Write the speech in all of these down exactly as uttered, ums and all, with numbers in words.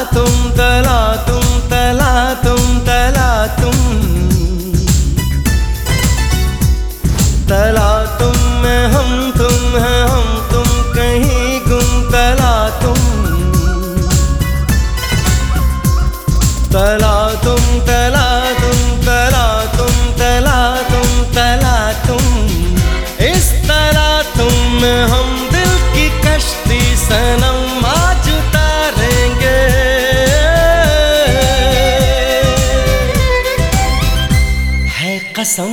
तुम तला तुम तला तुम तला तुम तला तुम में हम तुम है हम तुम कहीं गुम तला तुम तला तुम तला तुम तला तुम तला तुम तला तुम इस तला तुम में हम दिल की कश्ती सनम आज उतारेंगे। है कसम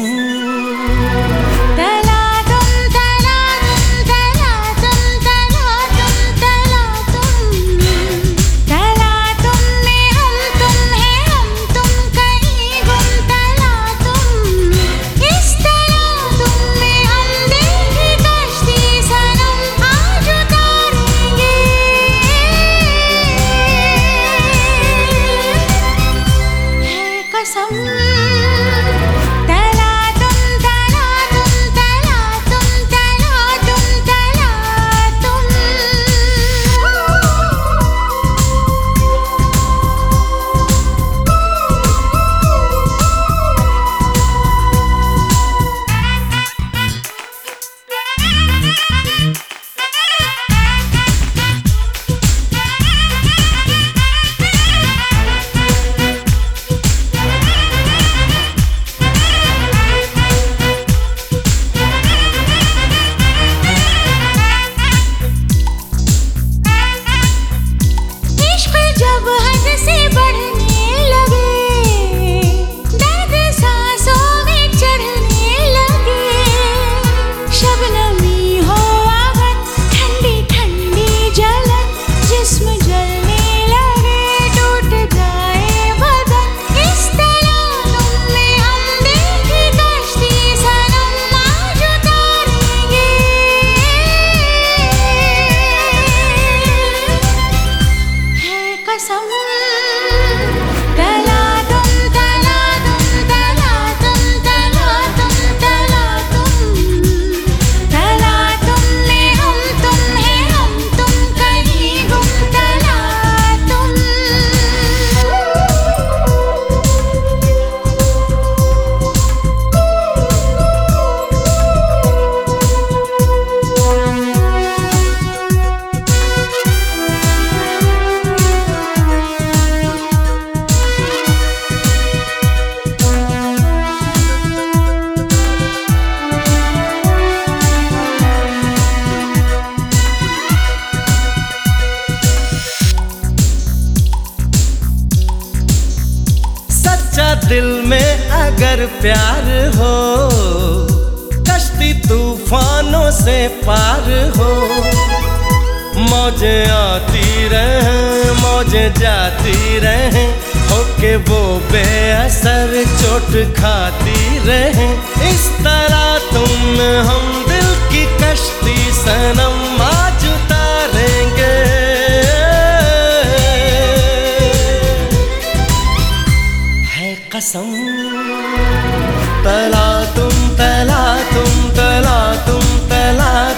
दिल में अगर प्यार हो कश्ती तूफानों से पार हो मौजें आती रहे मौजें जाती रहे होके वो बेअसर चोट खाती रहे इस तरह तुम हम दिल की कश्ती सनम आज उतारेंगे। कसम तला तुम तला तुम तला तुम तला